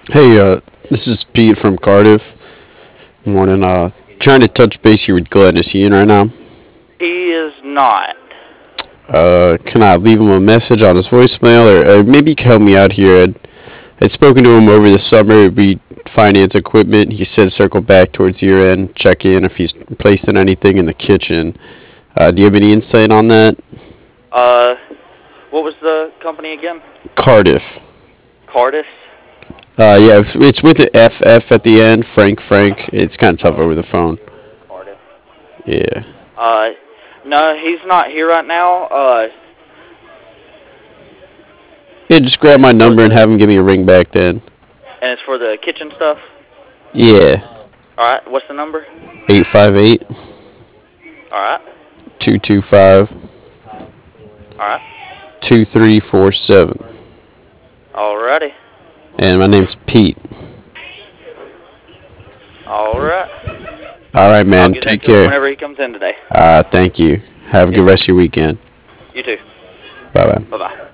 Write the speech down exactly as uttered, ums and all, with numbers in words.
Hey, uh, this is Pete from Cardiff. Morning. Uh, trying to touch base here with Glenn. Is he in right now? He is not. Uh, can I leave him a message on his voicemail, or, or maybe you can help me out here? I'd, I'd spoken to him over the summer. We finance equipment. He said circle back towards year end, check in if he's placing anything in the kitchen. Uh, do you have any insight on that? Uh, what was the company again? Cardiff. Cardis? Uh, yeah, it's it's with the F F at the end. Frank, Frank. It's kind of tough over the phone. Cardiff. Yeah. Uh, no, he's not here right now. Uh, Yeah, just grab my number and have him give me a ring back then. and it's for the kitchen stuff. Yeah. All right. What's the number? eight five eight, All right. two two five, All right. two three four seven. Alrighty. And my name's Pete. All right. All right, I'll man. get Take that to him care. whenever he comes in today. Uh, thank you. Have a good rest of your weekend. You too. Bye bye. Bye bye.